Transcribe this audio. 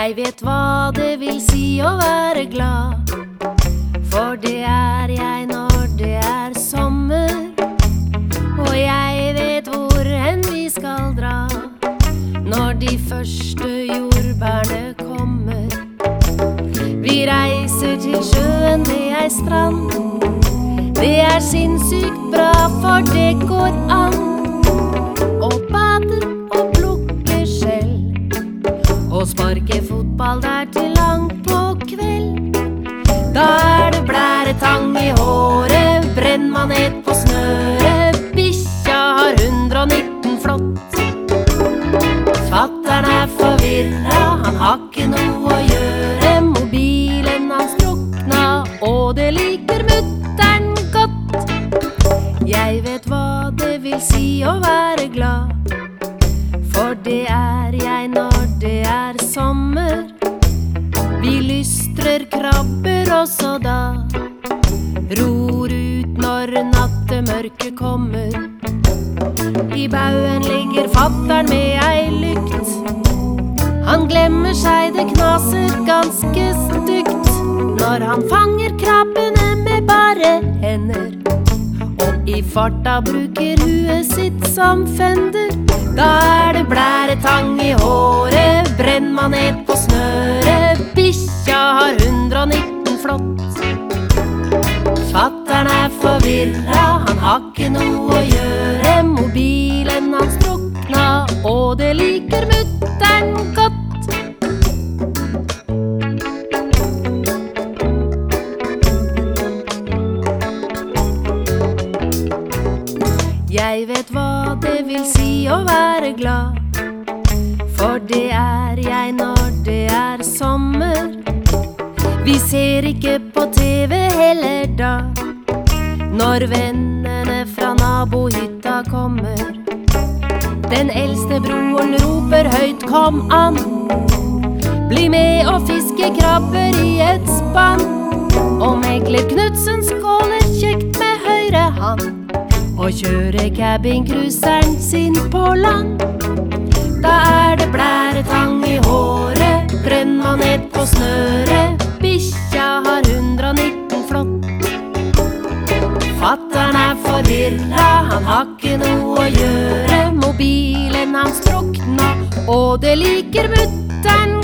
Jeg vet hva det vil si å være glad, for det er jeg når det er sommer. Og jeg vet hvor hen vi skal dra når de første jordbærene kommer. Vi reiser til sjøen ved ei strand. Det er sinnssykt bra, for det går an å bade og plukke skjell og sparke fotball der til langt på kveld. Da er det blæretang i håret, brennmanet på snøret. Bikkja har 119 flott. Fatteren er forvirra, han har ikke noe å gjøre. Mobilen hans drukna, og det liker mutteren godt. Jeg vet hva det vil si å være glad, for det er jeg når det er sommer. Vi lystrer krabber også da, ror ut når nattemørket kommer. I bauen ligger fatteren med ei lykt. Han glemmer seg, det knaser ganske stygt når han fanger krabbene med bare hender, og i farta bruker huet sitt som fender. Da er det blæretang i håret, brennmanet på snøret. Bikkja har 119 flott. Fatteren er forvirra, han har ikke noe å gjøre. Mobilen hans drukna, og det liker mutteren godt. Jeg vet hva det vil si å være glad, for det er jeg når det er sommer. Vi ser ikke på TV heller da, når vennene fra nabohytta kommer. Den eldste broren roper høyt, kom an, bli med og fiske krabber i et spann. Og megler Knudsen skåler kjekt med høyre hand, og kjører cabincruiseren sin på land. Da er det blæretang i håret, brennmanet på snøret. Bikkja har 119 flott. Fatteren er forvirra, han har ikke noe å gjøre. Mobilen hans drukna, og det liker mutteren